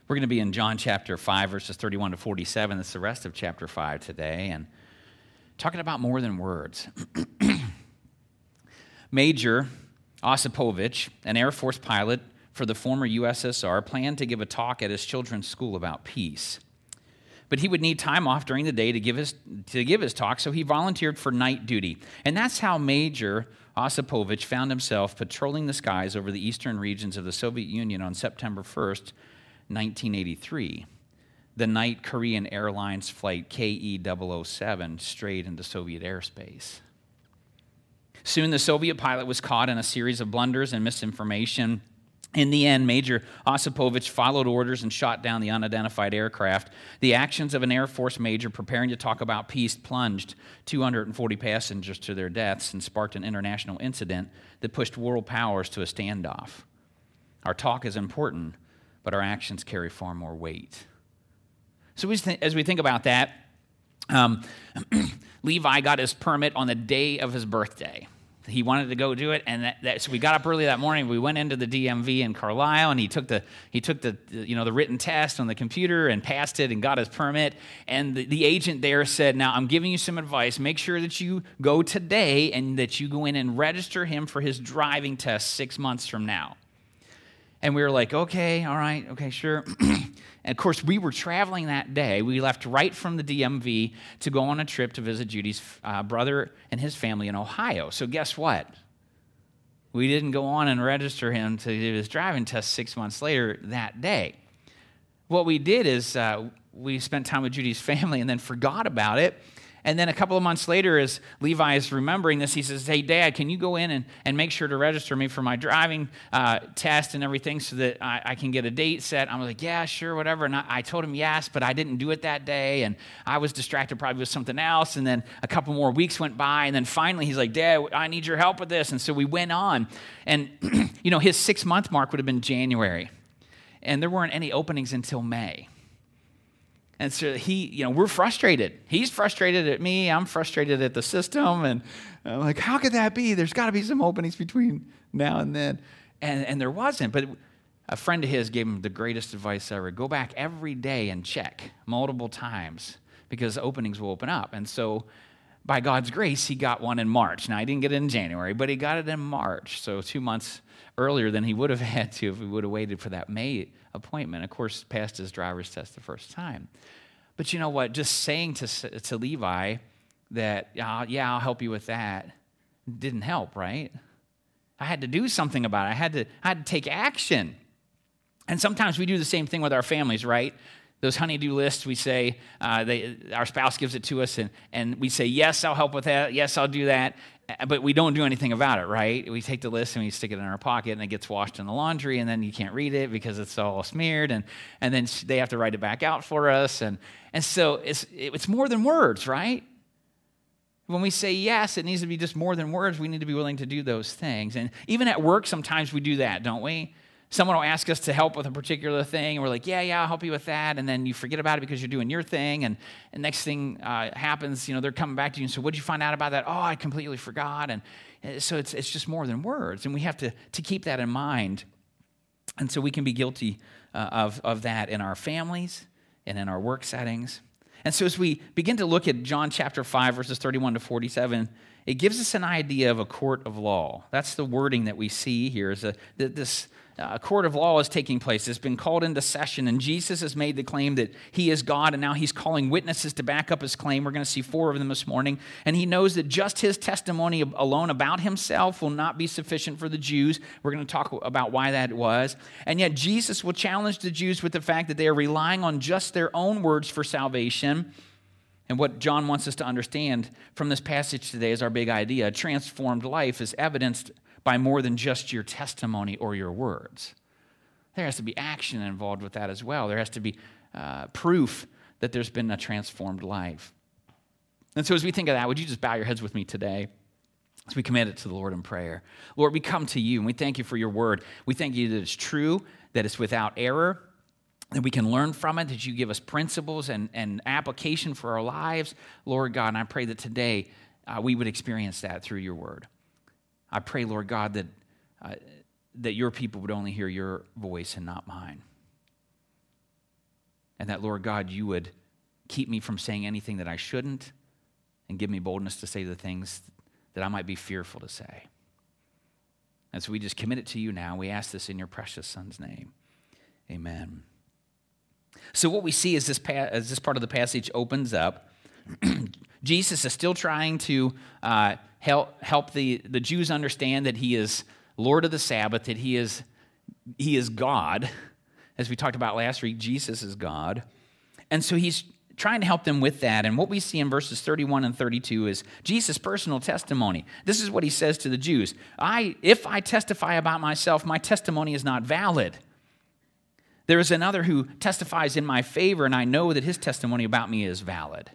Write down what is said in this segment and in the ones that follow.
We're going to be in John chapter 5, verses 31 to 47. That's the rest of chapter 5 today, and talking about more than words. Major Osipovich, an Air Force pilot for the former USSR, planned to give a talk at his children's school about peace. But he would need time off during the day to give his talk, so he volunteered for night duty. And that's how Major Osipovich found himself patrolling the skies over the eastern regions of the Soviet Union on September 1st, 1983. The night Korean Airlines flight KE-007 strayed into Soviet airspace. Soon the Soviet pilot was caught in a series of blunders and misinformation. In the end, Major Osipovich followed orders and shot down the unidentified aircraft. The actions of an Air Force major preparing to talk about peace plunged 240 passengers to their deaths and sparked an international incident that pushed world powers to a standoff. Our talk is important, but our actions carry far more weight. So as we think about that, Levi got his permit on the day of his birthday. He wanted to go do it, and so we got up early that morning. We went into the DMV in Carlisle, and he took the written test on the computer and passed it and got his permit. And the agent there said, "Now I'm giving you some advice. Make sure that you go today and that you go in and register him for his driving test 6 months from now." And we were like, "Okay, all right, okay, sure." And of course, we were traveling that day. We left right from the DMV to go on a trip to visit Judy's brother and his family in Ohio. So guess what? We didn't go on and register him to do his driving test 6 months later that day. What we did is we spent time with Judy's family and then forgot about it. And then a couple of months later, as Levi is remembering this, he says, "Hey, Dad, can you go in and make sure to register me for my driving test and everything so that I can get a date set?" I'm like, "Yeah, sure, whatever." And I told him yes, but I didn't do it that day. And I was distracted probably with something else. And then a couple more weeks went by. And then finally, he's like, "Dad, I need your help with this." And so we went on. And, his 6-month mark would have been January. And there weren't any openings until May. And so we're frustrated. He's frustrated at me. I'm frustrated at the system. And I'm like, how could that be? There's got to be some openings between now and then. And there wasn't. But a friend of his gave him the greatest advice ever. Go back every day and check multiple times because openings will open up. And so by God's grace, he got one in March. Now, he didn't get it in January, but he got it in March. So 2 months earlier than he would have had to if he would have waited for that May appointment. Of course, passed his driver's test the first time. But you know what? Just saying to Levi that, yeah, I'll help you with that, didn't help, right? I had to do something about it. I had to take action. And sometimes we do the same thing with our families, right? Those honey-do lists, we say, our spouse gives it to us, and we say, yes, I'll help with that, yes, I'll do that, but we don't do anything about it, right? We take the list and we stick it in our pocket, and it gets washed in the laundry, and then you can't read it because it's all smeared, and then they have to write it back out for us, and so it's more than words, right? When we say yes, it needs to be just more than words. We need to be willing to do those things, and even at work, sometimes we do that, don't we? Someone will ask us to help with a particular thing, and we're like, yeah, I'll help you with that, and then you forget about it because you're doing your thing, and next thing happens, they're coming back to you, and so what did you find out about that? Oh, I completely forgot, and so it's just more than words, and we have to keep that in mind, and so we can be guilty of that in our families and in our work settings. And so as we begin to look at John chapter 5, verses 31 to 47, it gives us an idea of a court of law. That's the wording that we see here, is this court of law is taking place. It's been called into session, and Jesus has made the claim that he is God, and now he's calling witnesses to back up his claim. We're going to see 4 of them this morning, and he knows that just his testimony alone about himself will not be sufficient for the Jews. We're going to talk about why that was, and yet Jesus will challenge the Jews with the fact that they are relying on just their own words for salvation. And what John wants us to understand from this passage today is our big idea. A transformed life is evidenced by more than just your testimony or your words. There has to be action involved with that as well. There has to be proof that there's been a transformed life. And so as we think of that, would you just bow your heads with me today as we commit it to the Lord in prayer? Lord, we come to you and we thank you for your word. We thank you that it's true, that it's without error, that we can learn from it, that you give us principles and application for our lives. Lord God, and I pray that today we would experience that through your word. I pray, Lord God, that your people would only hear your voice and not mine. And that, Lord God, you would keep me from saying anything that I shouldn't and give me boldness to say the things that I might be fearful to say. And so we just commit it to you now. We ask this in your precious Son's name. Amen. So what we see as this part of the passage opens up, Jesus is still trying to help the Jews understand that he is Lord of the Sabbath, that he is God. As we talked about last week, Jesus is God. And so he's trying to help them with that. And what we see in verses 31 and 32 is Jesus' personal testimony. This is what he says to the Jews. If I testify about myself, my testimony is not valid. There is another who testifies in my favor, and I know that his testimony about me is valid.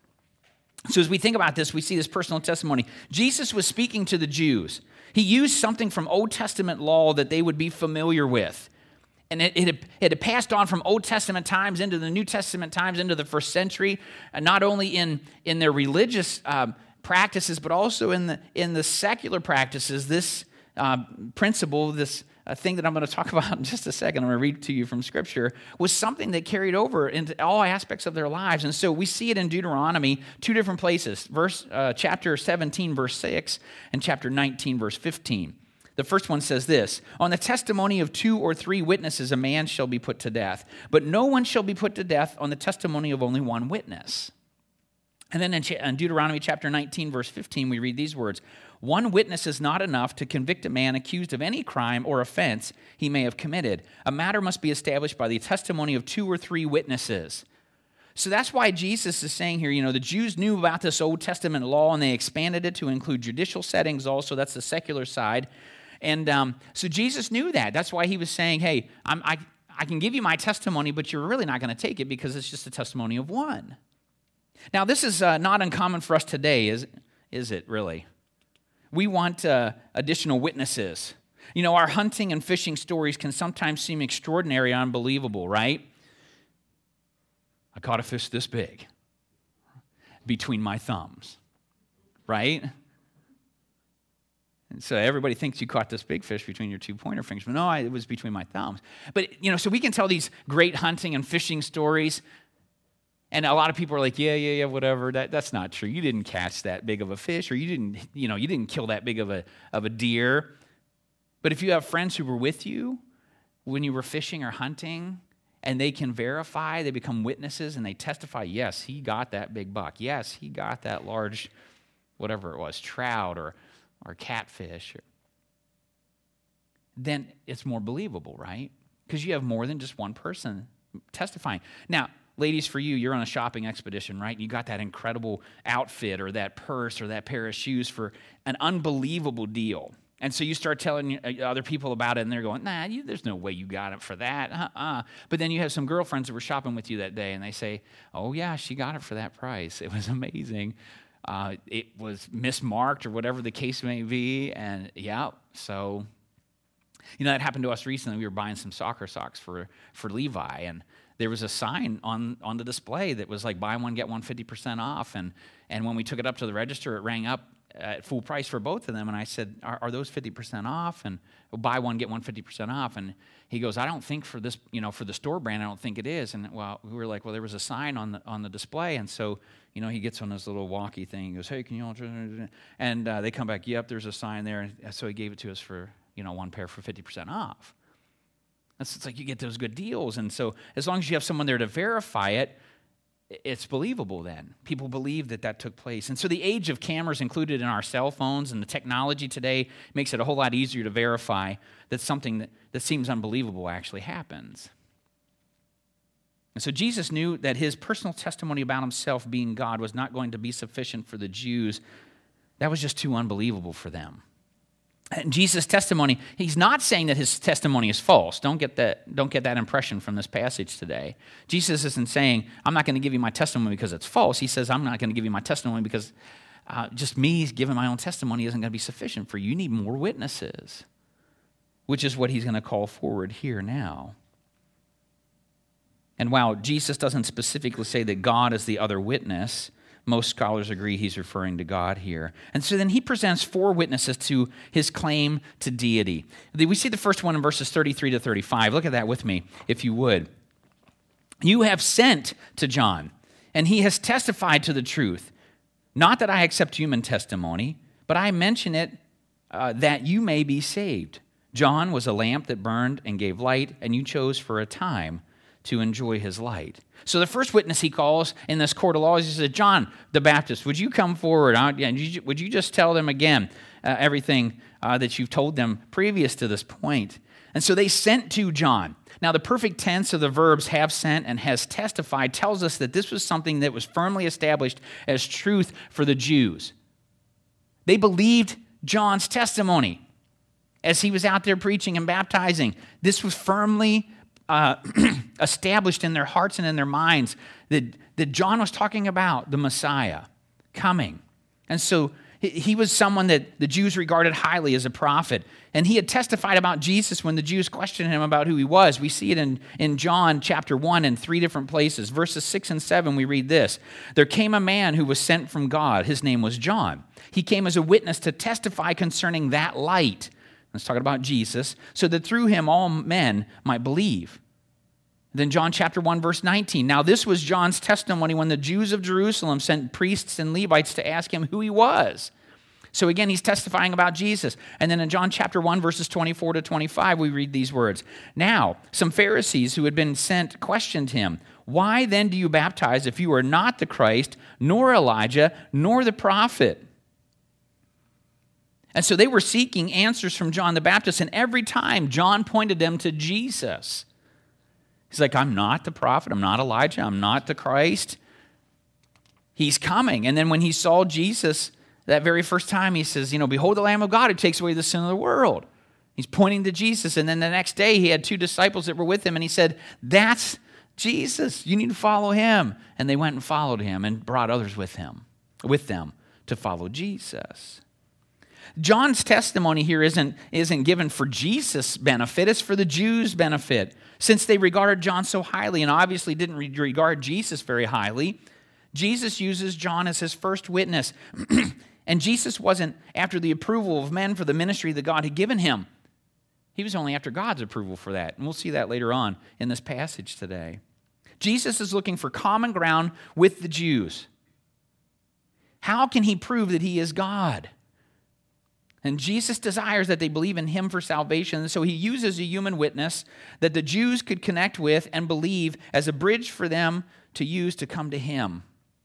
So as we think about this, we see this personal testimony. Jesus was speaking to the Jews. He used something from Old Testament law that they would be familiar with. And it had passed on from Old Testament times into the New Testament times, into the first century, and not only in their religious practices, but also in the secular practices. This principle, this thing that I'm going to talk about in just a second, I'm going to read to you from Scripture, was something that carried over into all aspects of their lives. And so we see it in Deuteronomy, two different places, chapter 17, verse 6, and chapter 19, verse 15. The first one says this, on the testimony of 2 or 3 witnesses, a man shall be put to death, but no one shall be put to death on the testimony of only one witness. And then in Deuteronomy chapter 19, verse 15, we read these words, one witness is not enough to convict a man accused of any crime or offense he may have committed. A matter must be established by the testimony of 2 or 3 witnesses. So that's why Jesus is saying here, the Jews knew about this Old Testament law and they expanded it to include judicial settings also. That's the secular side. And so Jesus knew that. That's why he was saying, hey, I can give you my testimony, but you're really not going to take it because it's just a testimony of one. Now, this is not uncommon for us today, is it really? We want additional witnesses. Our hunting and fishing stories can sometimes seem extraordinary and unbelievable, right? I caught a fish this big between my thumbs, right? And so everybody thinks you caught this big fish between your 2 pointer fingers. But no, it was between my thumbs. But, so we can tell these great hunting and fishing stories. And a lot of people are like, yeah, whatever. That's not true. You didn't catch that big of a fish, or you didn't kill that big of a deer. But if you have friends who were with you when you were fishing or hunting, and they can verify, they become witnesses, and they testify, yes, he got that big buck. Yes, he got that large, whatever it was, trout or catfish, then it's more believable, right? Because you have more than just one person testifying. Now, ladies, for you, you're on a shopping expedition, right? You got that incredible outfit or that purse or that pair of shoes for an unbelievable deal. And so you start telling other people about it, and they're going, nah, there's no way you got it for that. But then you have some girlfriends that were shopping with you that day, and they say, oh, yeah, she got it for that price. It was amazing. It was mismarked or whatever the case may be. And yeah, so, that happened to us recently. We were buying some soccer socks for Levi, and there was a sign on the display that was like buy one, get one 50% off. And when we took it up to the register, it rang up at full price for both of them. And I said, are those 50% off? And buy one, get one 50% off. And he goes, I don't think for this, for the store brand, I don't think it is. And we were like, there was a sign on the display. And so, he gets on his little walkie thing. He goes, hey, can you all, and they come back, yep, there's a sign there. And so he gave it to us for, one pair for 50% off. It's like you get those good deals. And so as long as you have someone there to verify it, it's believable then. People believe that took place. And so the age of cameras included in our cell phones and the technology today makes it a whole lot easier to verify that something that seems unbelievable actually happens. And so Jesus knew that his personal testimony about himself being God was not going to be sufficient for the Jews. That was just too unbelievable for them. And Jesus' testimony, he's not saying that his testimony is false. Don't get that impression from this passage today. Jesus isn't saying, I'm not going to give you my testimony because it's false. He says, I'm not going to give you my testimony because just me giving my own testimony isn't going to be sufficient for you. You need more witnesses, which is what he's going to call forward here now. And while Jesus doesn't specifically say that God is the other witness, most scholars agree he's referring to God here. And so then he presents 4 witnesses to his claim to deity. We see the first one in verses 33 to 35. Look at that with me, if you would. You have sent to John, and he has testified to the truth. Not that I accept human testimony, but I mention it that you may be saved. John was a lamp that burned and gave light, and you chose for a time to enjoy his light. So the first witness he calls in this court of laws, he says, John the Baptist, would you come forward? Would you just tell them again everything that you've told them previous to this point? And so they sent to John. Now, the perfect tense of the verbs have sent and has testified tells us that this was something that was firmly established as truth for the Jews. They believed John's testimony as he was out there preaching and baptizing. This was firmly established in their hearts and in their minds that John was talking about the Messiah coming. And so he was someone that the Jews regarded highly as a prophet. And he had testified about Jesus when the Jews questioned him about who he was. We see it in John chapter 1 in 3 different places. Verses 6 and 7, we read this. There came a man who was sent from God. His name was John. He came as a witness to testify concerning that light. Let's talk about Jesus. So that through him all men might believe. Then John chapter 1, verse 19. Now this was John's testimony when the Jews of Jerusalem sent priests and Levites to ask him who he was. So again, he's testifying about Jesus. And then in John chapter 1, verses 24 to 25, we read these words. Now, some Pharisees who had been sent questioned him. Why then do you baptize if you are not the Christ, nor Elijah, nor the prophet? And so they were seeking answers from John the Baptist, and every time John pointed them to Jesus. He's like, I'm not the prophet, I'm not Elijah, I'm not the Christ. He's coming. And then when he saw Jesus that very first time, he says, behold the Lamb of God who takes away the sin of the world. He's pointing to Jesus. And then the next day he had 2 disciples that were with him, and he said, that's Jesus. You need to follow him. And they went and followed him and brought others with them to follow Jesus. John's testimony here isn't given for Jesus' benefit, it's for the Jews' benefit. Since they regarded John so highly and obviously didn't regard Jesus very highly, Jesus uses John as his first witness. And Jesus wasn't after the approval of men for the ministry that God had given him. He was only after God's approval for that. And we'll see that later on in this passage today. Jesus is looking for common ground with the Jews. How can he prove that he is God? And Jesus desires that they believe in him for salvation. And so he uses a human witness that the Jews could connect with and believe as a bridge for them to use to come to him.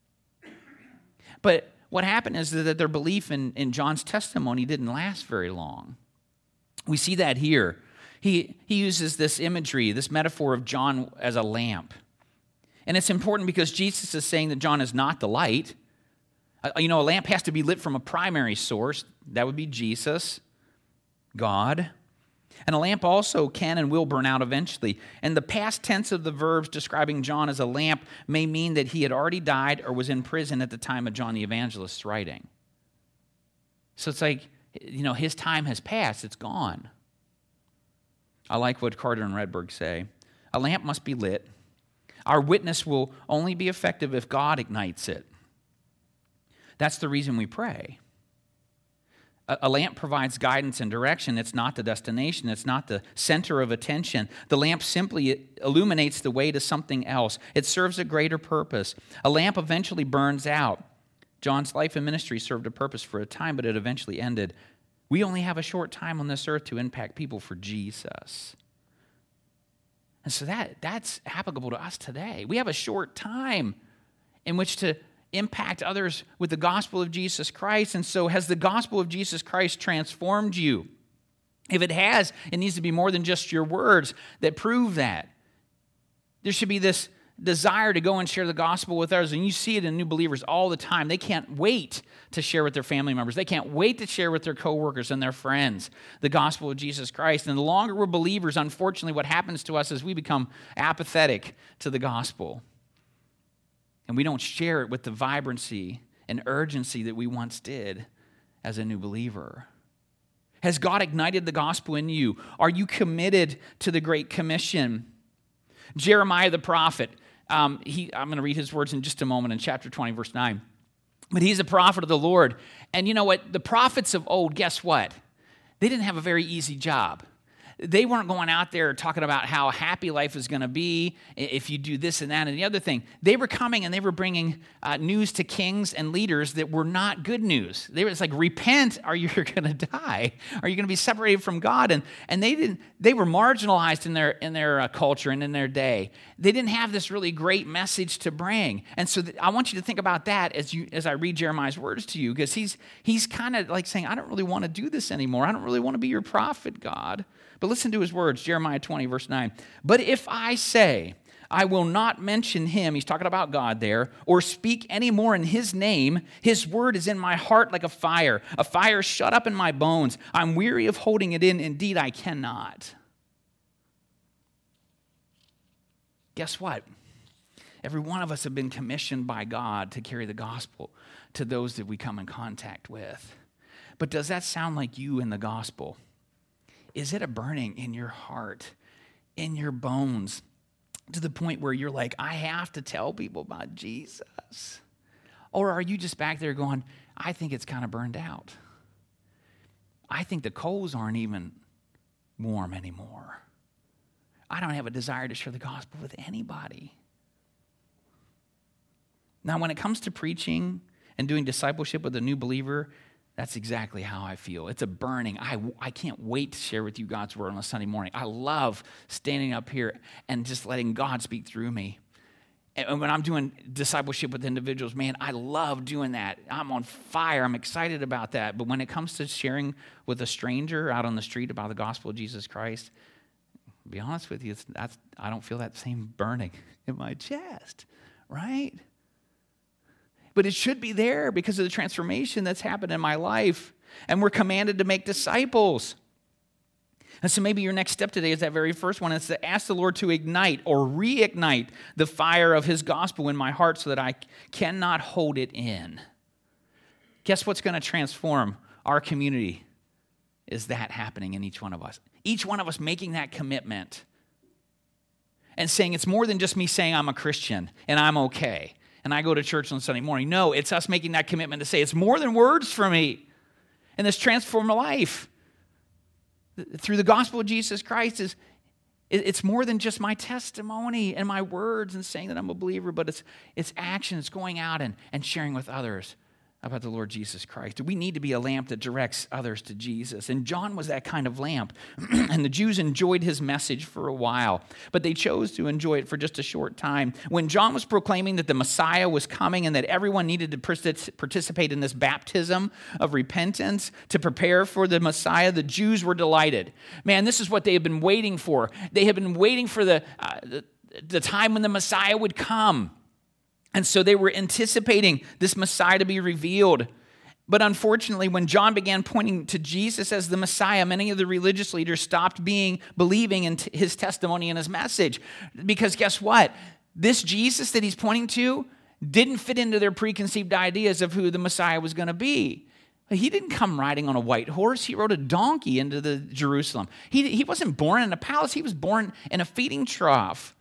But what happened is that their belief in John's testimony didn't last very long. We see that here. He uses this imagery, this metaphor of John as a lamp. And it's important because Jesus is saying that John is not the light. A lamp has to be lit from a primary source. That would be Jesus, God. And a lamp also can and will burn out eventually. And the past tense of the verbs describing John as a lamp may mean that he had already died or was in prison at the time of John the Evangelist's writing. So it's like, his time has passed. It's gone. I like what Carter and Redberg say. A lamp must be lit. Our witness will only be effective if God ignites it. That's the reason we pray. A lamp provides guidance and direction. It's not the destination. It's not the center of attention. The lamp simply illuminates the way to something else. It serves a greater purpose. A lamp eventually burns out. John's life and ministry served a purpose for a time, but it eventually ended. We only have a short time on this earth to impact people for Jesus. And so that's applicable to us today. We have a short time in which to impact others with the gospel of Jesus Christ. And so has the gospel of Jesus Christ transformed you? If it has, it needs to be more than just your words that prove that. There should be this desire to go and share the gospel with others. And you see it in new believers all the time. They can't wait to share with their family members. They can't wait to share with their coworkers and their friends the gospel of Jesus Christ. And the longer we're believers, unfortunately, what happens to us is we become apathetic to the gospel. And we don't share it with the vibrancy and urgency that we once did as a new believer. Has God ignited the gospel in you? Are you committed to the Great Commission? Jeremiah the prophet, I'm going to read his words in just a moment in chapter 20, verse 9. But he's a prophet of the Lord. And you know what? The prophets of old, guess what? They didn't have a very easy job. They weren't going out there talking about how happy life is going to be if you do this and that and the other thing. They were coming and they were bringing news to kings and leaders that were not good news. It's like, repent or you're going to die. Or you're going to be separated from God. And they were marginalized in their culture and in their day. They didn't have this really great message to bring. And so I want you to think about that as I read Jeremiah's words to you, because he's kind of like saying, I don't really want to do this anymore. I don't really want to be your prophet, God. But listen to his words, Jeremiah 20, verse 9. But if I say, I will not mention him, he's talking about God there, or speak any more in his name, his word is in my heart like a fire shut up in my bones. I'm weary of holding it in. Indeed, I cannot. Guess what? Every one of us have been commissioned by God to carry the gospel to those that we come in contact with. But does that sound like you in the gospel? Is it a burning in your heart, in your bones, to the point where you're like, I have to tell people about Jesus? Or are you just back there going, I think it's kind of burned out. I think the coals aren't even warm anymore. I don't have a desire to share the gospel with anybody. Now, when it comes to preaching and doing discipleship with a new believer, that's exactly how I feel. It's a burning. I can't wait to share with you God's word on a Sunday morning. I love standing up here and just letting God speak through me. And when I'm doing discipleship with individuals, man, I love doing that. I'm on fire. I'm excited about that. But when it comes to sharing with a stranger out on the street about the gospel of Jesus Christ, to be honest with you, I don't feel that same burning in my chest, right? But it should be there because of the transformation that's happened in my life. And we're commanded to make disciples. And so maybe your next step today is that very first one. It's to ask the Lord to ignite or reignite the fire of his gospel in my heart so that I cannot hold it in. Guess what's going to transform our community is that happening in each one of us. Each one of us making that commitment and saying it's more than just me saying I'm a Christian and I'm okay and I go to church on Sunday morning. No, it's us making that commitment to say it's more than words for me. And this transformed life through the gospel of Jesus Christ it's more than just my testimony and my words and saying that I'm a believer, but it's action. It's going out and sharing with others about the Lord Jesus Christ. We need to be a lamp that directs others to Jesus. And John was that kind of lamp. And the Jews enjoyed his message for a while, but they chose to enjoy it for just a short time. When John was proclaiming that the Messiah was coming and that everyone needed to participate in this baptism of repentance to prepare for the Messiah, the Jews were delighted. Man, this is what they had been waiting for. They had been waiting for the time when the Messiah would come. And so they were anticipating this Messiah to be revealed. But unfortunately, when John began pointing to Jesus as the Messiah, many of the religious leaders stopped believing in his testimony and his message. Because guess what? This Jesus that he's pointing to didn't fit into their preconceived ideas of who the Messiah was going to be. He didn't come riding on a white horse. He rode a donkey into the Jerusalem. He wasn't born in a palace. He was born in a feeding trough,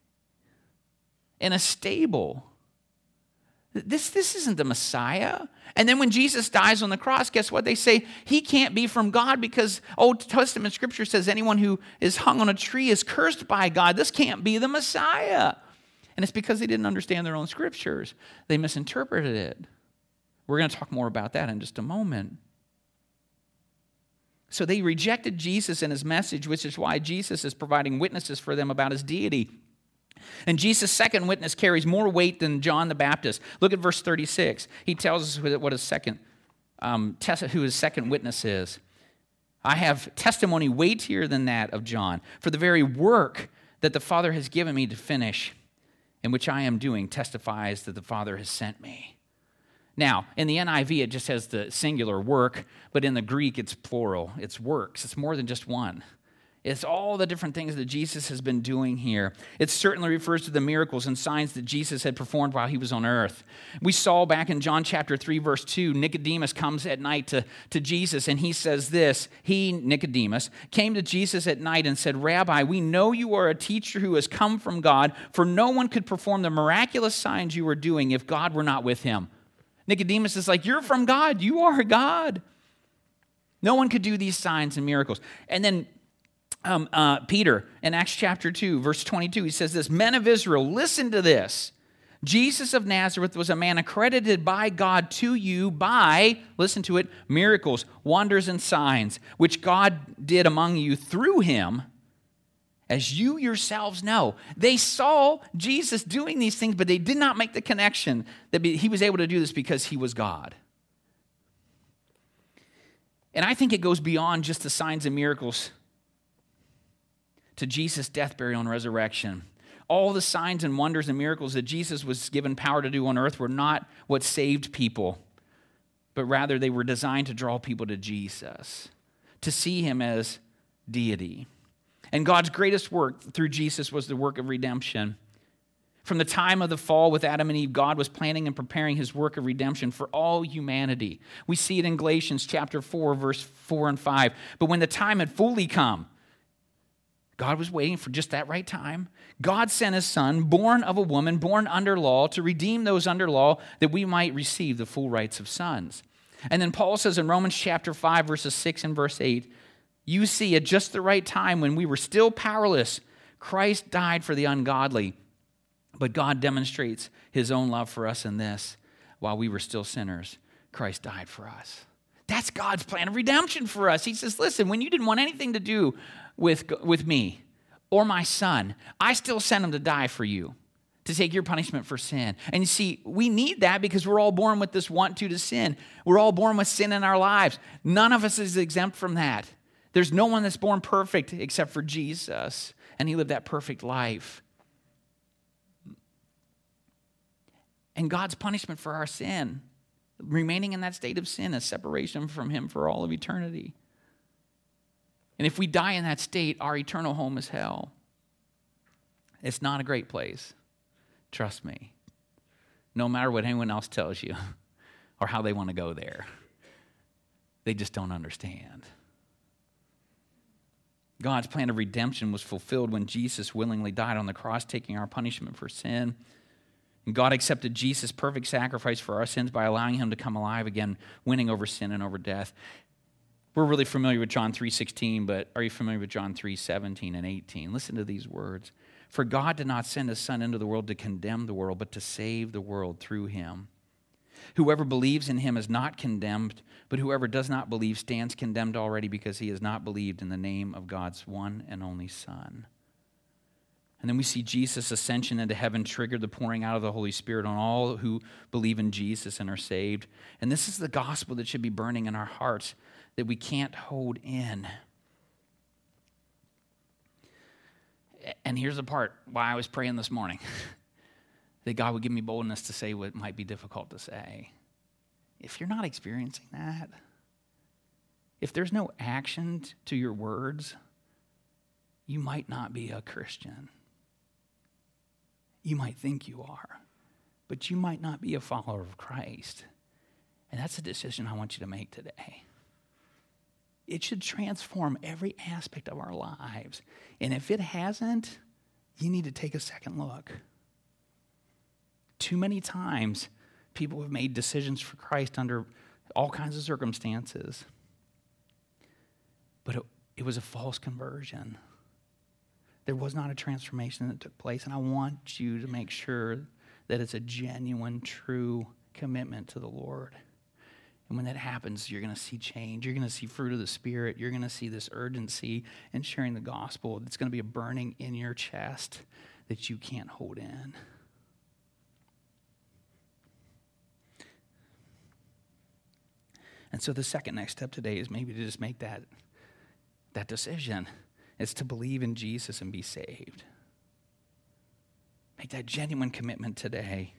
in a stable. This isn't the Messiah. And then when Jesus dies on the cross, guess what? They say he can't be from God because Old Testament scripture says anyone who is hung on a tree is cursed by God. This can't be the Messiah. And it's because they didn't understand their own scriptures. They misinterpreted it. We're going to talk more about that in just a moment. So they rejected Jesus and his message, which is why Jesus is providing witnesses for them about his deity. And Jesus' second witness carries more weight than John the Baptist. Look at verse 36. He tells us what who his second witness is. I have testimony weightier than that of John, for the very work that the Father has given me to finish, and which I am doing, testifies that the Father has sent me. Now, in the NIV, it just has the singular work, but in the Greek, it's plural. It's works. It's more than just one. It's all the different things that Jesus has been doing here. It certainly refers to the miracles and signs that Jesus had performed while he was on earth. We saw back in John chapter 3, verse 2, Nicodemus comes at night to Jesus, and he says this. He, Nicodemus, came to Jesus at night and said, Rabbi, we know you are a teacher who has come from God, for no one could perform the miraculous signs you are doing if God were not with him. Nicodemus is like, you're from God. You are God. No one could do these signs and miracles. And then Peter, in Acts chapter 2, verse 22, he says this, "Men of Israel, listen to this. Jesus of Nazareth was a man accredited by God to you by," listen to it, "miracles, wonders, and signs, which God did among you through him, as you yourselves know." They saw Jesus doing these things, but they did not make the connection that he was able to do this because he was God. And I think it goes beyond just the signs and miracles to Jesus' death, burial, and resurrection. All the signs and wonders and miracles that Jesus was given power to do on earth were not what saved people, but rather they were designed to draw people to Jesus, to see him as deity. And God's greatest work through Jesus was the work of redemption. From the time of the fall with Adam and Eve, God was planning and preparing his work of redemption for all humanity. We see it in Galatians chapter 4, verse 4 and 5. But when the time had fully come, God was waiting for just that right time. God sent his son, born of a woman, born under law, to redeem those under law that we might receive the full rights of sons. And then Paul says in Romans chapter 5, verses 6 and verse 8, "You see, at just the right time when we were still powerless, Christ died for the ungodly. But God demonstrates his own love for us in this: while we were still sinners, Christ died for us." That's God's plan of redemption for us. He says, listen, when you didn't want anything to do with me or my son, I still sent him to die for you, to take your punishment for sin. And you see, we need that because we're all born with this want to sin. We're all born with sin in our lives. None of us is exempt from that. There's no one that's born perfect except for Jesus, and he lived that perfect life. And God's punishment for our sin, remaining in that state of sin, is separation from him for all of eternity. And if we die in that state, our eternal home is hell. It's not a great place. Trust me. No matter what anyone else tells you or how they want to go there, they just don't understand. God's plan of redemption was fulfilled when Jesus willingly died on the cross, taking our punishment for sin. And God accepted Jesus' perfect sacrifice for our sins by allowing him to come alive again, winning over sin and over death. We're really familiar with John 3:16, but are you familiar with John 3:17 and 18? Listen to these words. "For God did not send his Son into the world to condemn the world, but to save the world through him. Whoever believes in him is not condemned, but whoever does not believe stands condemned already because he has not believed in the name of God's one and only Son." And then we see Jesus' ascension into heaven triggered the pouring out of the Holy Spirit on all who believe in Jesus and are saved. And this is the gospel that should be burning in our hearts that we can't hold in. And here's the part why I was praying this morning. That God would give me boldness to say what might be difficult to say. If you're not experiencing that, if there's no action to your words, you might not be a Christian. You might think you are, but you might not be a follower of Christ. And that's a decision I want you to make today. It should transform every aspect of our lives. And if it hasn't, you need to take a second look. Too many times, people have made decisions for Christ under all kinds of circumstances. But it was a false conversion. There was not a transformation that took place. And I want you to make sure that it's a genuine, true commitment to the Lord. And when that happens, you're going to see change. You're going to see fruit of the Spirit. You're going to see this urgency in sharing the gospel. It's going to be a burning in your chest that you can't hold in. And so the second next step today is maybe to just make that decision. It's to believe in Jesus and be saved. Make that genuine commitment today.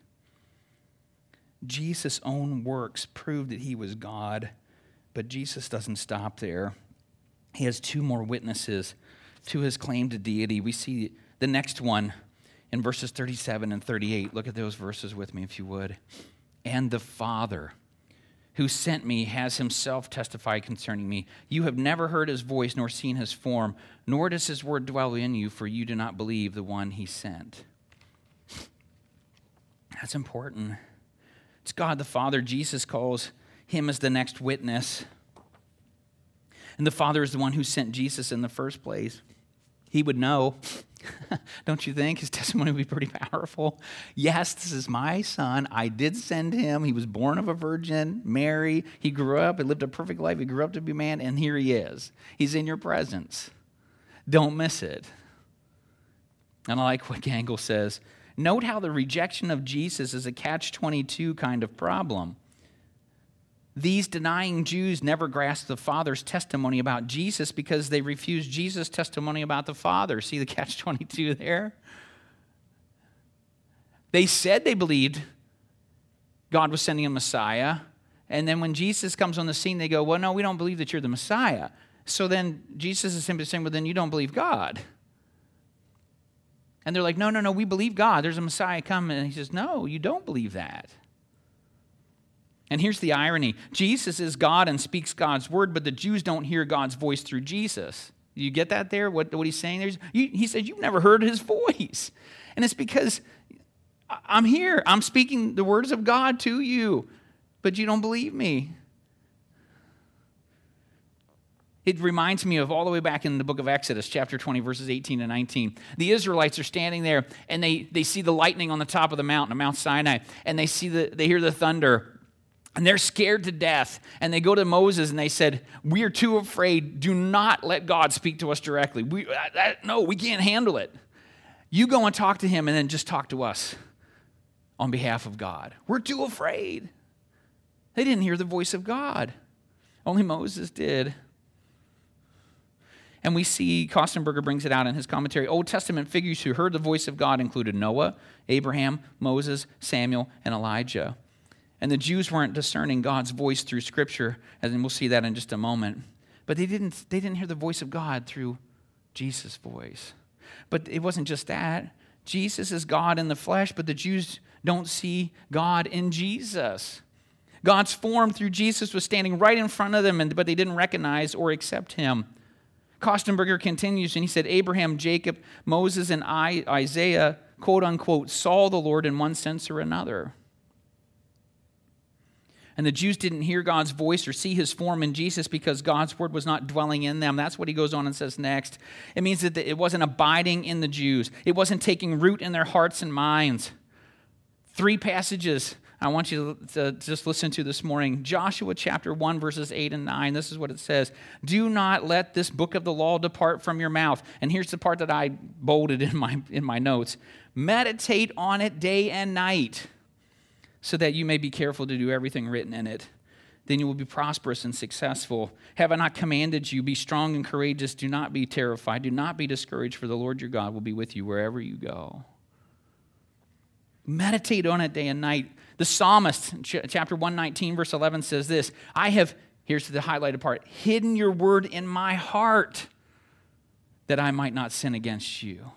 Jesus' own works proved that he was God, but Jesus doesn't stop there. He has two more witnesses to his claim to deity. We see the next one in verses 37 and 38. Look at those verses with me, if you would. "And the Father who sent me has himself testified concerning me. You have never heard his voice nor seen his form, nor does his word dwell in you, for you do not believe the one he sent." That's important. It's God the Father. Jesus calls him as the next witness. And the Father is the one who sent Jesus in the first place. he would know. Don't you think his testimony would be pretty powerful? Yes, this is my son. I did send him. He was born of a virgin, Mary. He grew up and lived a perfect life. He grew up to be a man, and here he is. He's in your presence. Don't miss it. And I like what Gangel says. Note how the rejection of Jesus is a catch-22 kind of problem. These denying Jews never grasped the Father's testimony about Jesus because they refused Jesus' testimony about the Father. See the catch-22 there? They said they believed God was sending a Messiah, and then when Jesus comes on the scene, they go, well, no, we don't believe that you're the Messiah. So then Jesus is simply saying, well, then you don't believe God. And they're like, no, we believe God. There's a Messiah coming. And he says, no, you don't believe that. And here's the irony. Jesus is God and speaks God's word, but the Jews don't hear God's voice through Jesus. You get that there? What he's saying there? He said, you've never heard his voice. And it's because I'm here. I'm speaking the words of God to you, but you don't believe me. It reminds me of all the way back in the book of Exodus, chapter 20, verses 18 and 19. The Israelites are standing there, and they see the lightning on the top of the mountain, Mount Sinai, and they hear the thunder. And they're scared to death. And they go to Moses and they said, we are too afraid. Do not let God speak to us directly. No, we can't handle it. You go and talk to him and then just talk to us on behalf of God. We're too afraid. They didn't hear the voice of God. Only Moses did. And we see, Kostenberger brings it out in his commentary, Old Testament figures who heard the voice of God included Noah, Abraham, Moses, Samuel, and Elijah. And the Jews weren't discerning God's voice through Scripture, and we'll see that in just a moment. But they didn't hear the voice of God through Jesus' voice. But it wasn't just that. Jesus is God in the flesh, but the Jews don't see God in Jesus. God's form through Jesus was standing right in front of them, but they didn't recognize or accept him. Kostenberger continues, and he said, Abraham, Jacob, Moses, and Isaiah, quote unquote, saw the Lord in one sense or another. And the Jews didn't hear God's voice or see his form in Jesus because God's word was not dwelling in them. That's what he goes on and says next. It means that it wasn't abiding in the Jews. It wasn't taking root in their hearts and minds. 3 passages I want you to just listen to this morning. Joshua chapter 1, verses 8 and 9. This is what it says. Do not let this book of the law depart from your mouth. And here's the part that I bolded in my notes. Meditate on it day and night, so that you may be careful to do everything written in it. Then you will be prosperous and successful. Have I not commanded you? Be strong and courageous. Do not be terrified. Do not be discouraged, for the Lord your God will be with you wherever you go. Meditate on it day and night. The psalmist, chapter 119, verse 11, says this, here's the highlighted part, hidden your word in my heart that I might not sin against you.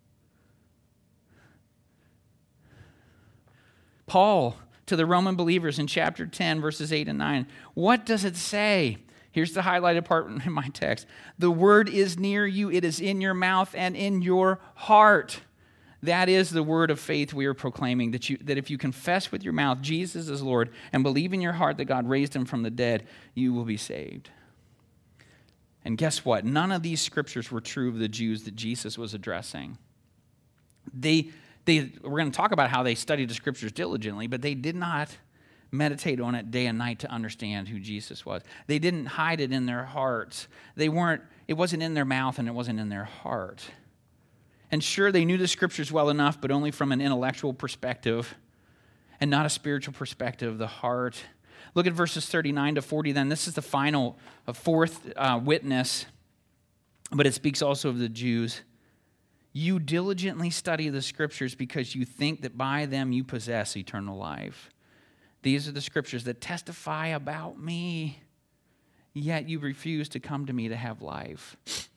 Paul, to the Roman believers in chapter 10, verses 8 and 9, what does it say? Here's the highlighted part in my text. The word is near you. It is in your mouth and in your heart. That is the word of faith we are proclaiming, that if you confess with your mouth Jesus is Lord and believe in your heart that God raised him from the dead, you will be saved. And guess what? None of these scriptures were true of the Jews that Jesus was addressing. We're going to talk about how they studied the scriptures diligently, but they did not meditate on it day and night to understand who Jesus was. They didn't hide it in their hearts. It wasn't in their mouth and it wasn't in their heart. And sure, they knew the scriptures well enough, but only from an intellectual perspective and not a spiritual perspective of the heart. Look at verses 39 to 40 then. This is the final, fourth witness, but it speaks also of the Jews. You diligently study the scriptures because you think that by them you possess eternal life. These are the scriptures that testify about me, yet you refuse to come to me to have life.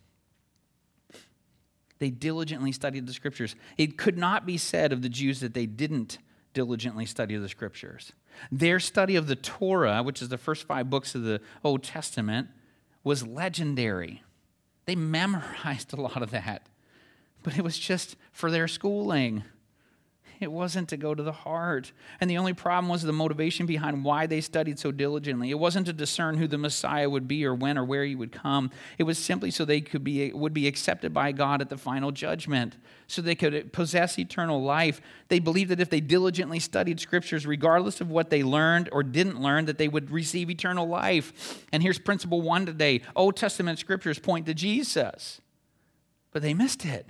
They diligently studied the scriptures. It could not be said of the Jews that they didn't diligently study the scriptures. Their study of the Torah, which is the first 5 books of the Old Testament, was legendary. They memorized a lot of that, but it was just for their schooling. It wasn't to go to the heart. And the only problem was the motivation behind why they studied so diligently. It wasn't to discern who the Messiah would be or when or where he would come. It was simply so they would be accepted by God at the final judgment, so they could possess eternal life. They believed that if they diligently studied scriptures, regardless of what they learned or didn't learn, that they would receive eternal life. And here's principle 1 today. Old Testament scriptures point to Jesus, but they missed it.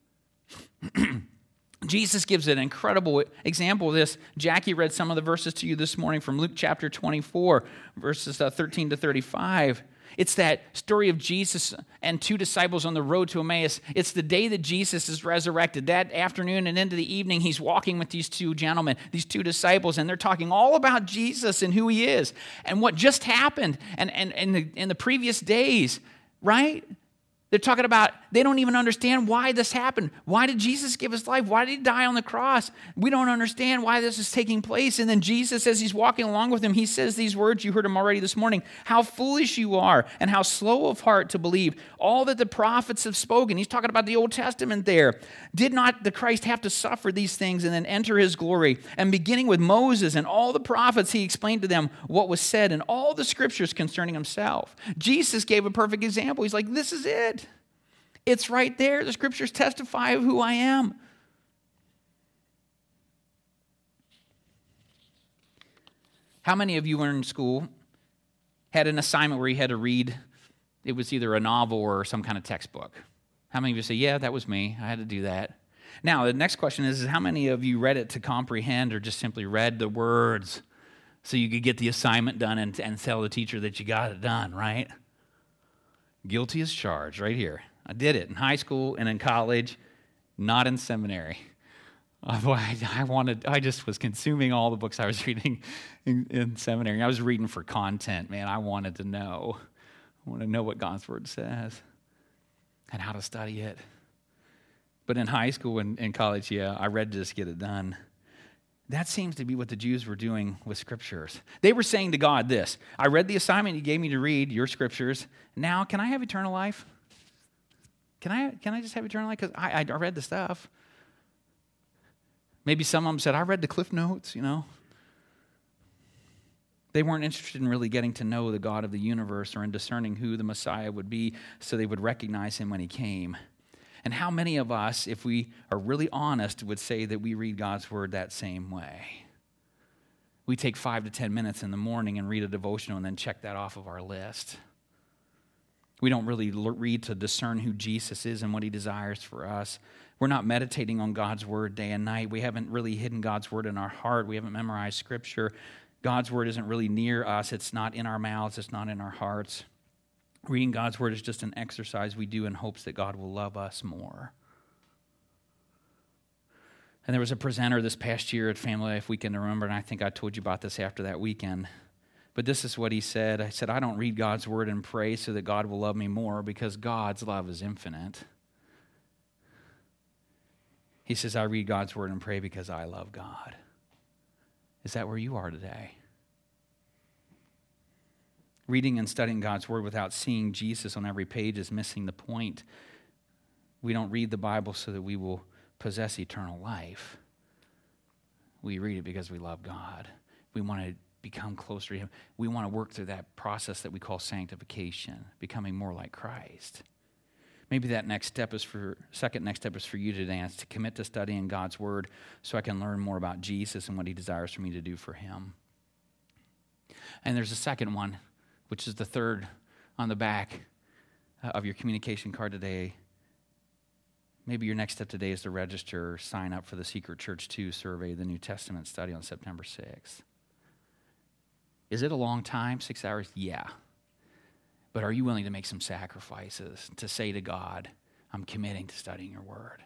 Jesus gives an incredible example of this. Jackie read some of the verses to you this morning from Luke chapter 24, verses 13 to 35. It's that story of Jesus and 2 disciples on the road to Emmaus. It's the day that Jesus is resurrected. That afternoon and into the evening, he's walking with these 2 gentlemen, these 2 disciples, and they're talking all about Jesus and who he is and what just happened and in the previous days, right? They're talking about, they don't even understand why this happened. Why did Jesus give his life? Why did he die on the cross? We don't understand why this is taking place. And then Jesus, as he's walking along with them, he says these words, you heard him already this morning, how foolish you are and how slow of heart to believe all that the prophets have spoken. He's talking about the Old Testament there. Did not the Christ have to suffer these things and then enter his glory? And beginning with Moses and all the prophets, he explained to them what was said in all the scriptures concerning himself. Jesus gave a perfect example. He's like, this is it. It's right there. The scriptures testify of who I am. How many of you were in school, had an assignment where you had to read, it was either a novel or some kind of textbook? How many of you say, yeah, that was me. I had to do that. Now, the next question is how many of you read it to comprehend or just simply read the words so you could get the assignment done and tell the teacher that you got it done, right? Guilty as charged right here. I did it in high school and in college, not in seminary. I just was consuming all the books I was reading in seminary. I was reading for content, man. I wanted to know. I want to know what God's word says and how to study it. But in high school and college, yeah, I read to just get it done. That seems to be what the Jews were doing with scriptures. They were saying to God this, I read the assignment you gave me to read, your scriptures. Now, can I have eternal life? Can I just have eternal life? Because I read the stuff. Maybe some of them said, I read the Cliff Notes, you know. They weren't interested in really getting to know the God of the universe or in discerning who the Messiah would be so they would recognize him when he came. And how many of us, if we are really honest, would say that we read God's word that same way? We take 5 to 10 minutes in the morning and read a devotional and then check that off of our list. We don't really read to discern who Jesus is and what he desires for us. We're not meditating on God's word day and night. We haven't really hidden God's word in our heart. We haven't memorized scripture. God's word isn't really near us. It's not in our mouths. It's not in our hearts. Reading God's word is just an exercise we do in hopes that God will love us more. And there was a presenter this past year at Family Life Weekend, I remember, and I think I told you about this after that weekend. But this is what he said. I said, I don't read God's word and pray so that God will love me more because God's love is infinite. He says, I read God's word and pray because I love God. Is that where you are today? Reading and studying God's word without seeing Jesus on every page is missing the point. We don't read the Bible so that we will possess eternal life. We read it because we love God. We want to become closer to him. We want to work through that process that we call sanctification, becoming more like Christ. Maybe that second next step is for you today, and it's to commit to studying God's word so I can learn more about Jesus and what he desires for me to do for him. And there's a second one, which is the third on the back of your communication card today. Maybe your next step today is to register or sign up for the Secret Church 2 survey, the New Testament study on September 6th. Is it a long time, 6 hours? Yeah. But are you willing to make some sacrifices to say to God, I'm committing to studying your word?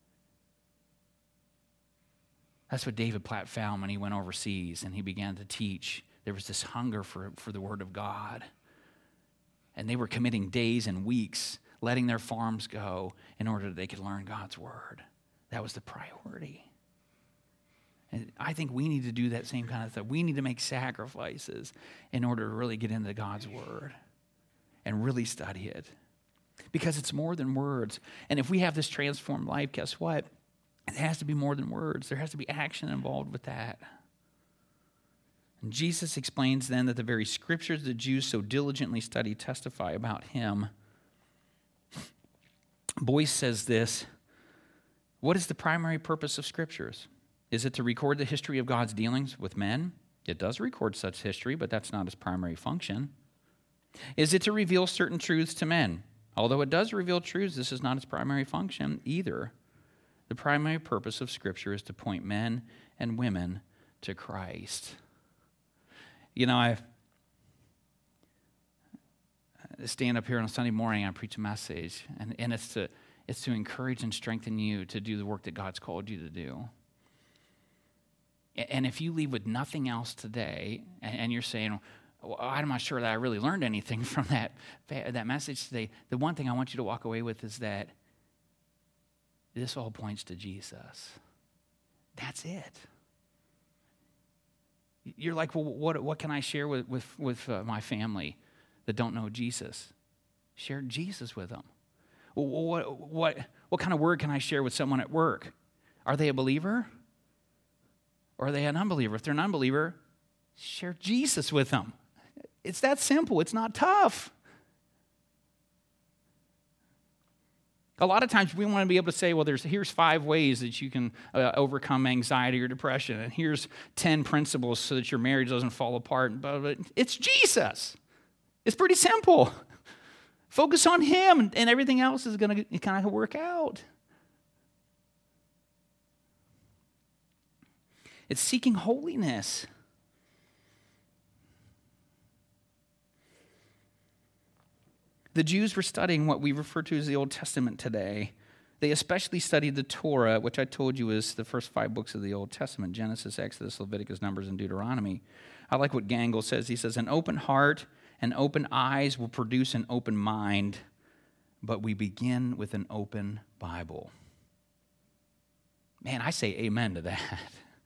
That's what David Platt found when he went overseas and he began to teach. There was this hunger for the word of God. And they were committing days and weeks, letting their farms go in order that they could learn God's word. That was the priority. And I think we need to do that same kind of stuff. We need to make sacrifices in order to really get into God's word and really study it. Because it's more than words. And if we have this transformed life, guess what? It has to be more than words. There has to be action involved with that. And Jesus explains then that the very scriptures the Jews so diligently study testify about him. Boyce says this: what is the primary purpose of scriptures? Is it to record the history of God's dealings with men? It does record such history, but that's not its primary function. Is it to reveal certain truths to men? Although it does reveal truths, this is not its primary function either. The primary purpose of Scripture is to point men and women to Christ. You know, I stand up here on a Sunday morning, I preach a message, and it's to encourage and strengthen you to do the work that God's called you to do. And if you leave with nothing else today, and you're saying, well, I'm not sure that I really learned anything from that message today, the one thing I want you to walk away with is that this all points to Jesus. That's it. You're like, well, what can I share with my family that don't know Jesus? Share Jesus with them. Well, what kind of word can I share with someone at work? Are they a believer? Or are they an unbeliever? If they're an unbeliever, share Jesus with them. It's that simple. It's not tough. A lot of times we want to be able to say, well, here's 5 ways that you can overcome anxiety or depression, and here's 10 principles so that your marriage doesn't fall apart. But it's Jesus. It's pretty simple. Focus on him, and everything else is going to kind of work out. It's seeking holiness. The Jews were studying what we refer to as the Old Testament today. They especially studied the Torah, which I told you is the first 5 books of the Old Testament: Genesis, Exodus, Leviticus, Numbers, and Deuteronomy. I like what Gangel says. He says, an open heart and open eyes will produce an open mind, but we begin with an open Bible. Man, I say amen to that.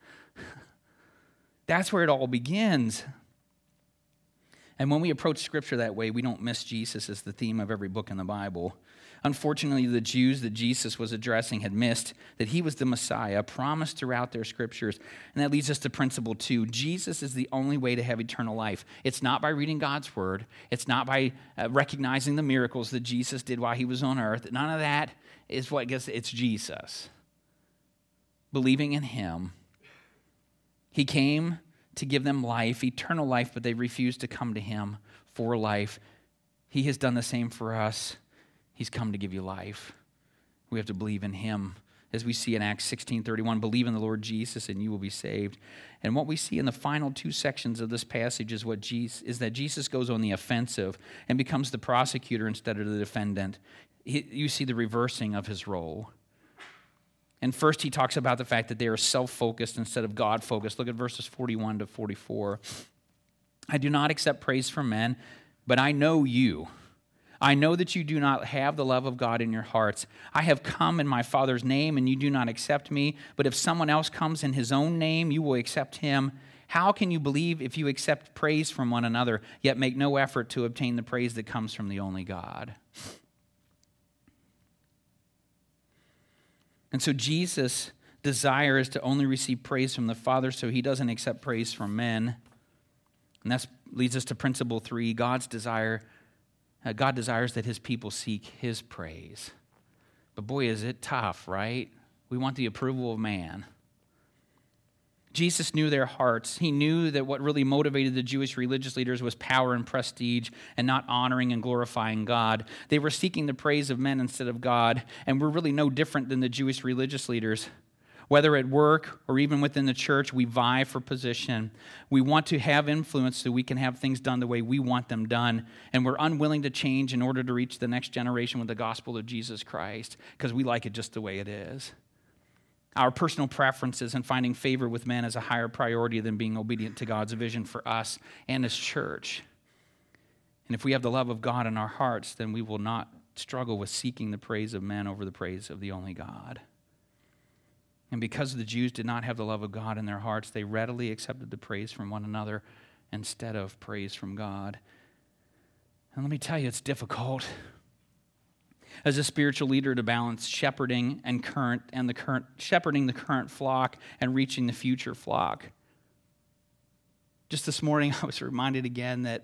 That's where it all begins. And when we approach Scripture that way, we don't miss Jesus as the theme of every book in the Bible. Unfortunately, the Jews that Jesus was addressing had missed that he was the Messiah promised throughout their Scriptures. And that leads us to principle 2. Jesus is the only way to have eternal life. It's not by reading God's Word. It's not by recognizing the miracles that Jesus did while he was on earth. None of that is what gets it. It's Jesus. Believing in him. He came to give them life, eternal life, but they refused to come to him for life. He has done the same for us. He's come to give you life. We have to believe in him. As we see in Acts 16:31, believe in the Lord Jesus and you will be saved. And what we see in the final 2 sections of this passage is that Jesus goes on the offensive and becomes the prosecutor instead of the defendant. You see the reversing of his role. And first, he talks about the fact that they are self-focused instead of God-focused. Look at verses 41 to 44. I do not accept praise from men, but I know you. I know that you do not have the love of God in your hearts. I have come in my Father's name, and you do not accept me. But if someone else comes in his own name, you will accept him. How can you believe if you accept praise from one another, yet make no effort to obtain the praise that comes from the only God? And so Jesus' desire is to only receive praise from the Father, so he doesn't accept praise from men. And that leads us to principle 3. God desires that his people seek his praise. But boy, is it tough, right? We want the approval of man. Jesus knew their hearts. He knew that what really motivated the Jewish religious leaders was power and prestige and not honoring and glorifying God. They were seeking the praise of men instead of God, and we're really no different than the Jewish religious leaders. Whether at work or even within the church, we vie for position. We want to have influence so we can have things done the way we want them done, and we're unwilling to change in order to reach the next generation with the gospel of Jesus Christ because we like it just the way it is. Our personal preferences and finding favor with men is a higher priority than being obedient to God's vision for us and his church. And if we have the love of God in our hearts, then we will not struggle with seeking the praise of men over the praise of the only God. And because the Jews did not have the love of God in their hearts, they readily accepted the praise from one another instead of praise from God. And let me tell you, it's difficult. As a spiritual leader, to balance shepherding shepherding the current flock and reaching the future flock. Just this morning, I was reminded again that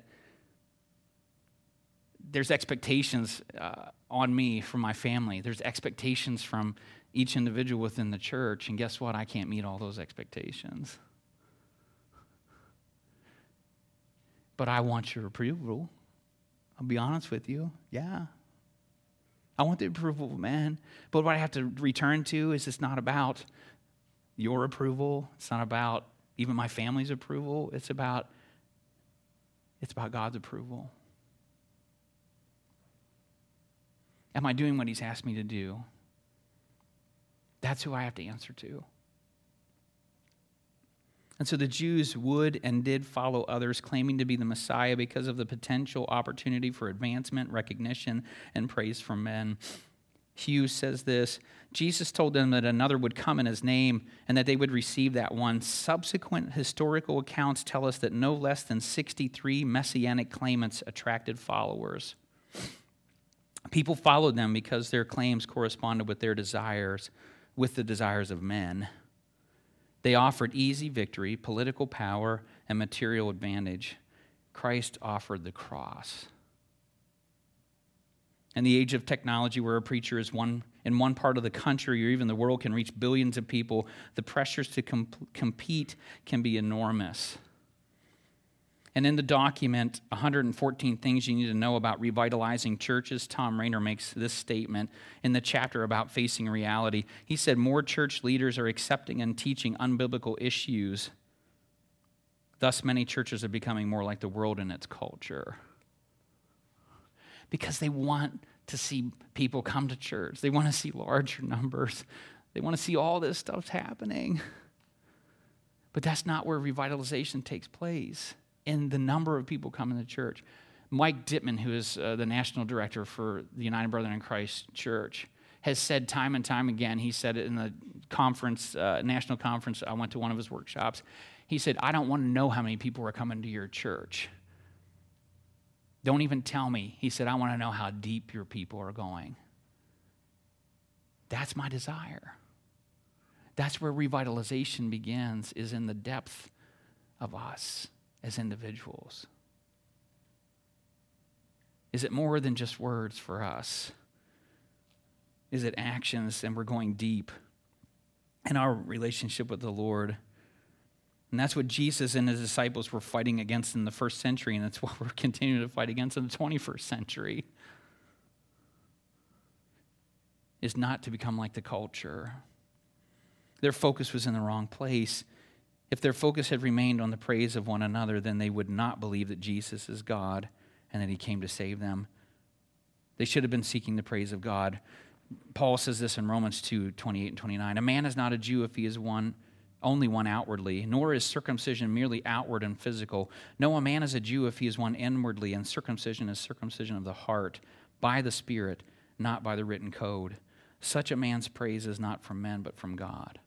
there's expectations on me from my family. There's expectations from each individual within the church, and guess what? I can't meet all those expectations. But I want your approval. I'll be honest with you. Yeah. I want the approval of man. But what I have to return to is it's not about your approval. It's not about even my family's approval. It's about God's approval. Am I doing what he's asked me to do? That's who I have to answer to. And so the Jews would and did follow others claiming to be the Messiah because of the potential opportunity for advancement, recognition, and praise from men. Hughes says this: Jesus told them that another would come in his name and that they would receive that one. Subsequent historical accounts tell us that no less than 63 messianic claimants attracted followers. People followed them because their claims corresponded with the desires of men. They offered easy victory, political power, and material advantage. Christ offered the cross. In the age of technology where a preacher is in one part of the country or even the world can reach billions of people, the pressures to compete can be enormous. And in the document, 114 Things You Need to Know About Revitalizing Churches, Tom Rainer makes this statement in the chapter about facing reality. He said, more church leaders are accepting and teaching unbiblical issues. Thus, many churches are becoming more like the world in its culture. Because they want to see people come to church. They want to see larger numbers. They want to see all this stuff happening. But that's not where revitalization takes place. In the number of people coming to church. Mike Dittman, who is the national director for the United Brethren in Christ Church, has said time and time again, he said it in the conference, national conference, I went to one of his workshops, he said, I don't want to know how many people are coming to your church. Don't even tell me. He said, I want to know how deep your people are going. That's my desire. That's where revitalization begins, is in the depth of us as individuals. Is it more than just words for us? Is it actions, and we're going deep in our relationship with the Lord? And that's what Jesus and his disciples were fighting against in the first century, and that's what we're continuing to fight against in the 21st century, is not to become like the culture. Their focus was in the wrong place. If their focus had remained on the praise of one another, then they would not believe that Jesus is God and that he came to save them. They should have been seeking the praise of God. Paul says this in Romans 2:28 and 29. A man is not a Jew if he is only one outwardly, nor is circumcision merely outward and physical. No, a man is a Jew if he is one inwardly, and circumcision is circumcision of the heart, by the Spirit, not by the written code. Such a man's praise is not from men, but from God.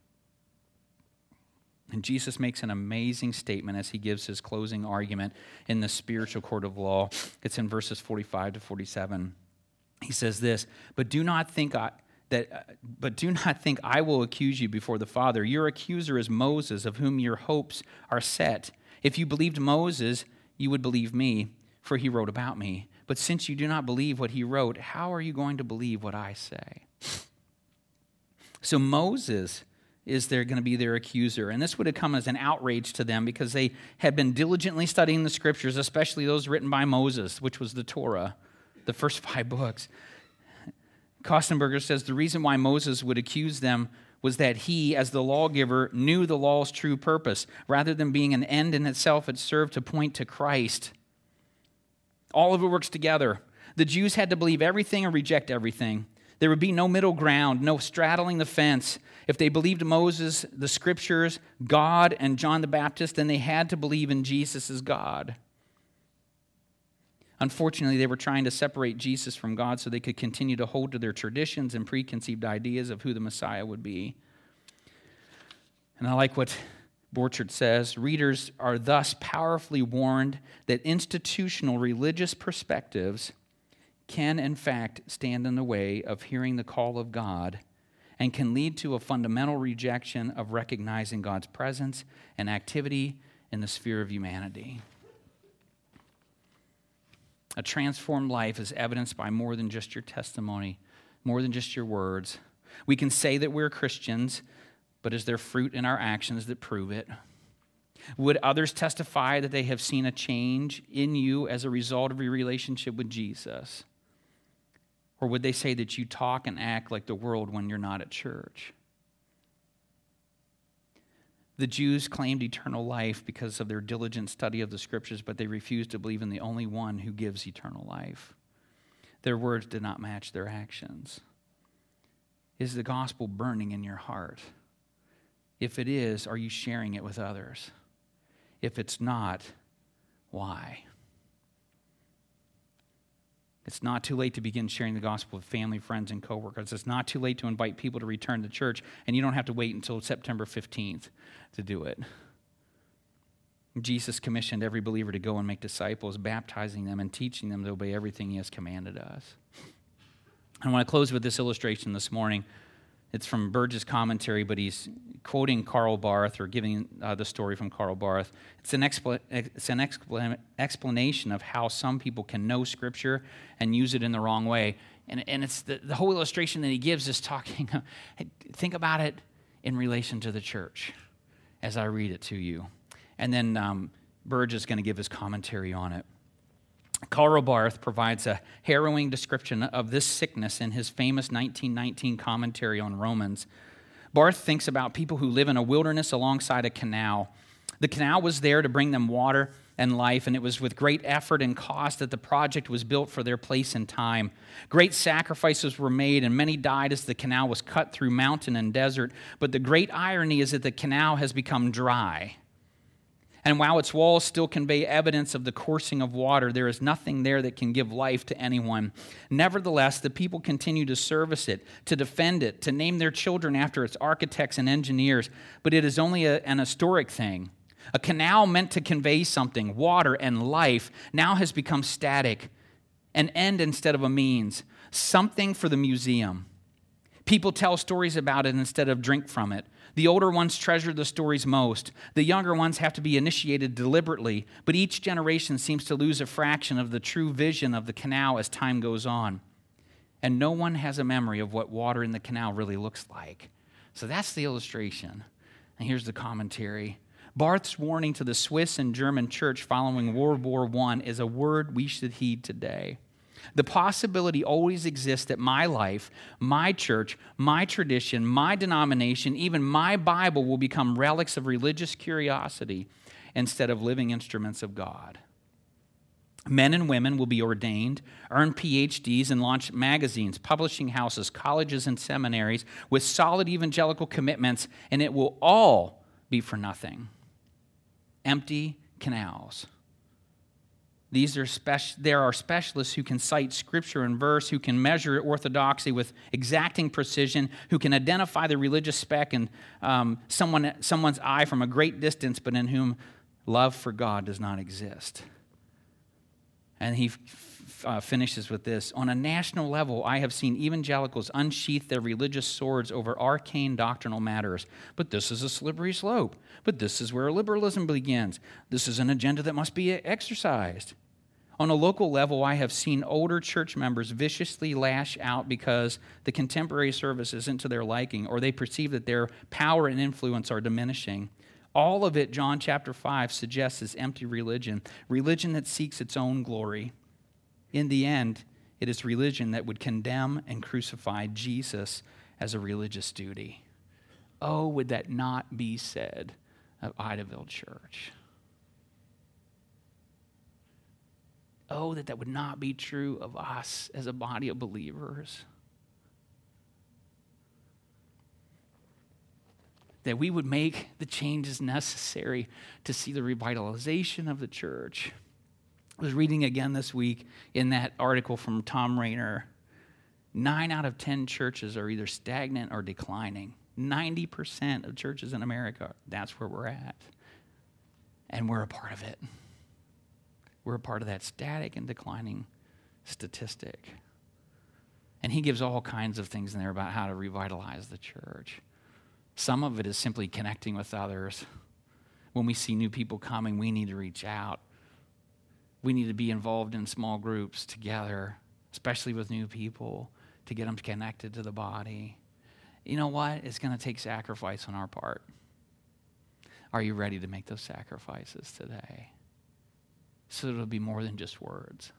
And Jesus makes an amazing statement as he gives his closing argument in the spiritual court of law. It's in verses 45 to 47. He says this, But do not think I will accuse you before the Father. Your accuser is Moses, of whom your hopes are set. If you believed Moses, you would believe me, for he wrote about me. But since you do not believe what he wrote, how are you going to believe what I say? So Moses is there going to be their accuser. And this would have come as an outrage to them because they had been diligently studying the scriptures, especially those written by Moses, which was the Torah, the first 5 books. Kostenberger says the reason why Moses would accuse them was that he, as the lawgiver, knew the law's true purpose. Rather than being an end in itself, it served to point to Christ. All of it works together. The Jews had to believe everything or reject everything. There would be no middle ground, no straddling the fence. If they believed Moses, the scriptures, God, and John the Baptist, then they had to believe in Jesus as God. Unfortunately, they were trying to separate Jesus from God so they could continue to hold to their traditions and preconceived ideas of who the Messiah would be. And I like what Borchert says, readers are thus powerfully warned that institutional religious perspectives can, in fact, stand in the way of hearing the call of God and can lead to a fundamental rejection of recognizing God's presence and activity in the sphere of humanity. A transformed life is evidenced by more than just your testimony, more than just your words. We can say that we're Christians, but is there fruit in our actions that prove it? Would others testify that they have seen a change in you as a result of your relationship with Jesus? Or would they say that you talk and act like the world when you're not at church? The Jews claimed eternal life because of their diligent study of the Scriptures, but they refused to believe in the only one who gives eternal life. Their words did not match their actions. Is the gospel burning in your heart? If it is, are you sharing it with others? If it's not, why? It's not too late to begin sharing the gospel with family, friends, and coworkers. It's not too late to invite people to return to church, and you don't have to wait until September 15th to do it. Jesus commissioned every believer to go and make disciples, baptizing them and teaching them to obey everything he has commanded us. I want to close with this illustration this morning. It's from Burge's commentary, but he's quoting Karl Barth, or giving the story from Karl Barth. It's an explanation of how some people can know Scripture and use it in the wrong way. And it's the whole illustration that he gives is talking, think about it in relation to the church as I read it to you. And then Burge is going to give his commentary on it. Karl Barth provides a harrowing description of this sickness in his famous 1919 commentary on Romans. Barth thinks about people who live in a wilderness alongside a canal. The canal was there to bring them water and life, and it was with great effort and cost that the project was built for their place and time. Great sacrifices were made, and many died as the canal was cut through mountain and desert. But the great irony is that the canal has become dry. And while its walls still convey evidence of the coursing of water, there is nothing there that can give life to anyone. Nevertheless, the people continue to service it, to defend it, to name their children after its architects and engineers. But it is only an historic thing. A canal meant to convey something, water and life, now has become static, an end instead of a means, something for the museum. People tell stories about it instead of drink from it. The older ones treasure the stories most. The younger ones have to be initiated deliberately, but each generation seems to lose a fraction of the true vision of the canal as time goes on. And no one has a memory of what water in the canal really looks like. So that's the illustration. And here's the commentary. Barth's warning to the Swiss and German church following World War I is a word we should heed today. The possibility always exists that my life, my church, my tradition, my denomination, even my Bible will become relics of religious curiosity instead of living instruments of God. Men and women will be ordained, earn PhDs, and launch magazines, publishing houses, colleges, and seminaries with solid evangelical commitments, and it will all be for nothing. Empty canals. There are specialists who can cite scripture and verse, who can measure orthodoxy with exacting precision, who can identify the religious speck in someone's eye from a great distance, but in whom love for God does not exist. And he finishes with this. On a national level, I have seen evangelicals unsheath their religious swords over arcane doctrinal matters. But this is a slippery slope. But this is where liberalism begins. This is an agenda that must be exercised. On a local level, I have seen older church members viciously lash out because the contemporary service isn't to their liking, or they perceive that their power and influence are diminishing. All of it, John chapter 5 suggests, is empty religion that seeks its own glory. In the end, it is religion that would condemn and crucify Jesus as a religious duty. Oh, would that not be said of Idaville Church? Oh, that would not be true of us as a body of believers. That we would make the changes necessary to see the revitalization of the church. I was reading again this week in that article from Tom Rainer. 9 out of 10 churches are either stagnant or declining. 90% of churches in America, that's where we're at. And we're a part of it. We're a part of that static and declining statistic. And he gives all kinds of things in there about how to revitalize the church. Some of it is simply connecting with others. When we see new people coming, we need to reach out. We need to be involved in small groups together, especially with new people, to get them connected to the body. You know what? It's going to take sacrifice on our part. Are you ready to make those sacrifices today? So it'll be more than just words.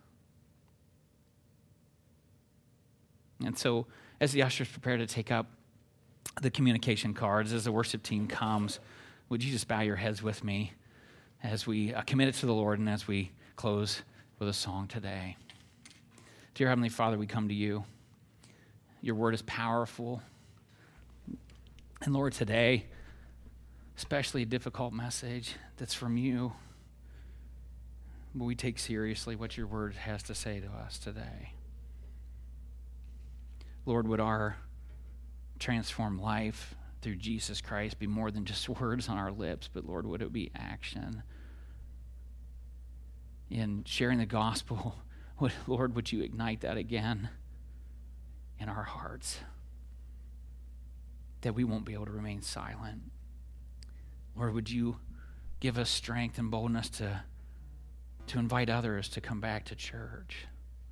And so as the ushers prepare to take up the communication cards, as the worship team comes, would you just bow your heads with me as we commit it to the Lord and as we close with a song today. Dear Heavenly Father, we come to you. Your word is powerful. And Lord, today, especially a difficult message that's from you, but we take seriously what your word has to say to us today. Lord, would our transformed life through Jesus Christ be more than just words on our lips, but Lord, would it be action in sharing the gospel? Lord, would you ignite that again in our hearts, that we won't be able to remain silent? Lord, would you give us strength and boldness to invite others to come back to church?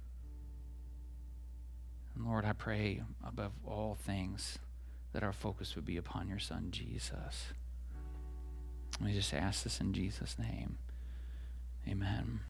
And Lord, I pray above all things that our focus would be upon your Son, Jesus. We just ask this in Jesus' name. Amen.